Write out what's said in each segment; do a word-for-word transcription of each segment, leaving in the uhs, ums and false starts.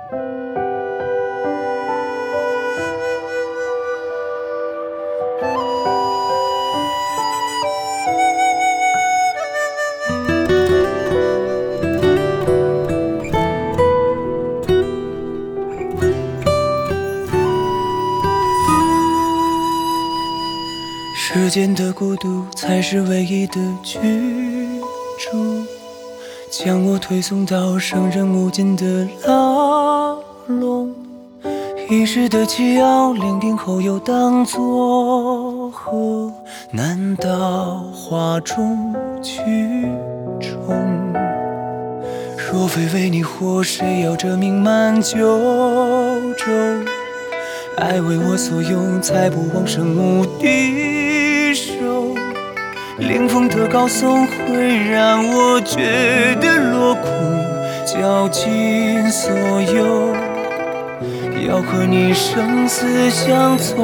世间的孤独才是唯一的居住，将我推送到生人勿近的牢笼。一时的桀骜，伶仃后又当作何？难道哗众取宠？若非为你活，谁要这名满九州？爱为我所用，才不枉生无敌手。凌风的高颂会让我觉得落空，绞尽所有，要和你生死相从。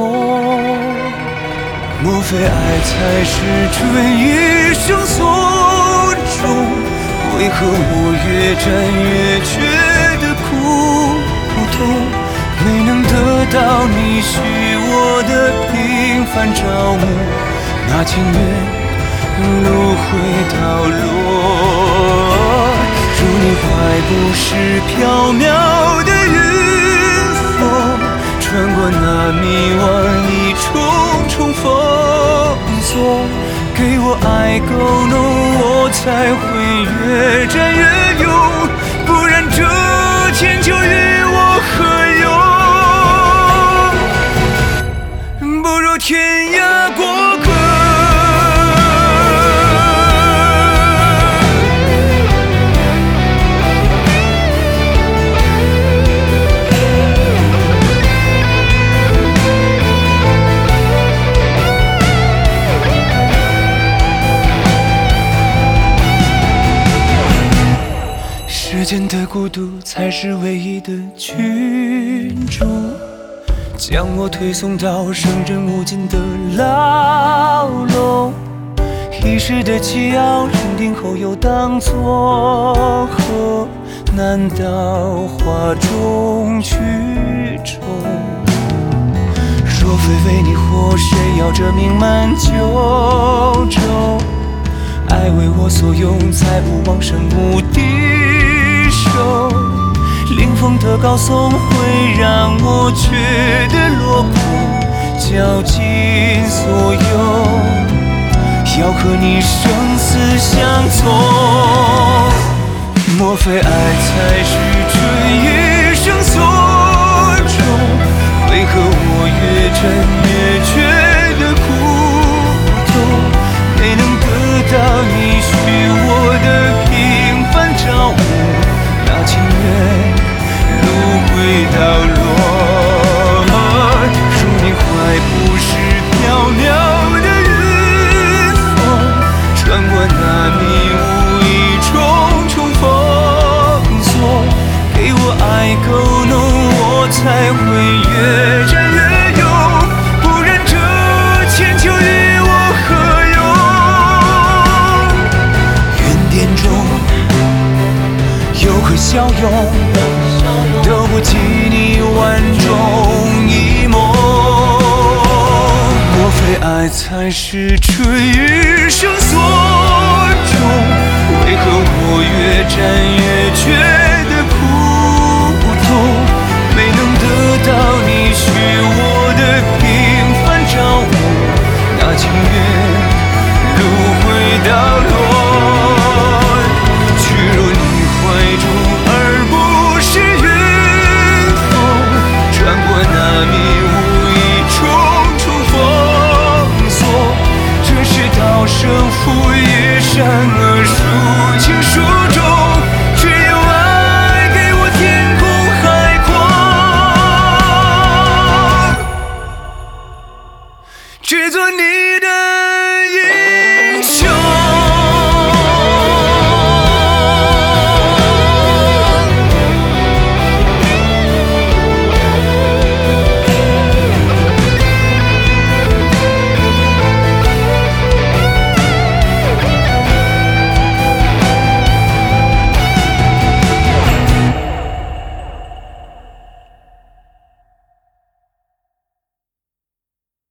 莫非爱才是追一生所钟？为何我越战越觉得苦痛？没能得到你许我的平凡朝暮，那情愿路回到落。如你怀不是缥缈的云风，穿过那迷惘一重重封锁，给我爱够浓，我才会越战越勇，不然这千秋与我何用？不如天涯过客。世间的孤独才是唯一的居住，将我推送到生人勿近的牢笼。一时的桀骜，伶仃后又当作何？难道哗众取宠？若非为你活，谁要这名满九州？爱为我所用，才不枉生无敌手。凌风的高颂会让我觉得落空，绞尽所有，要和你生死相从。莫非爱才是追一生所钟？为何我越战越觉得苦痛？没能得到你许我的平凡朝暮，那情愿路回到落。如你怀不是缥缈的云风，穿过那迷雾一重重封锁，给我爱够浓，我才会越战越勇，不然这千秋与我何用？云巅中有何骁勇，都不及你万众一梦。莫非爱才是追一生所钟？为何我越战越觉得苦痛？没能得到你许我的平凡朝暮，那情愿路回到落。去入你怀中，而不是云风，穿过那迷雾一重重封锁。这世道生负也善恶孰轻孰重，只有爱给我天空海阔，只做你